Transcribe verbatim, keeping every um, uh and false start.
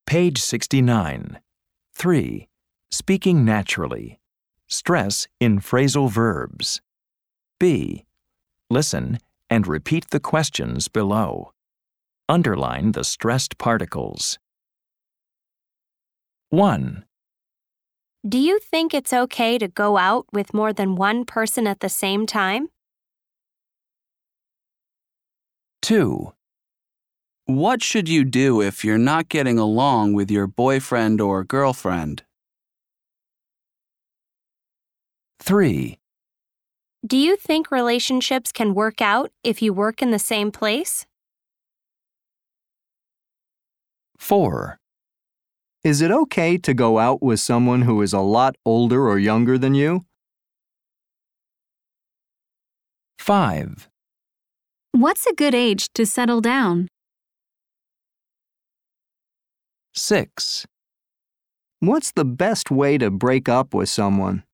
Page sixty-nine. three. Speaking naturally. Stress in phrasal verbs. B. Listen and repeat the questions below. Underline the stressed particles. one. Do you think it's okay to go out with more than one person at the same time? two. What should you do if you're not getting along with your boyfriend or girlfriend? three. Do you think relationships can work out if you work in the same place? four. Is it okay to go out with someone who is a lot older or younger than you? five. What's a good age to settle down? six. What's the best way to break up with someone?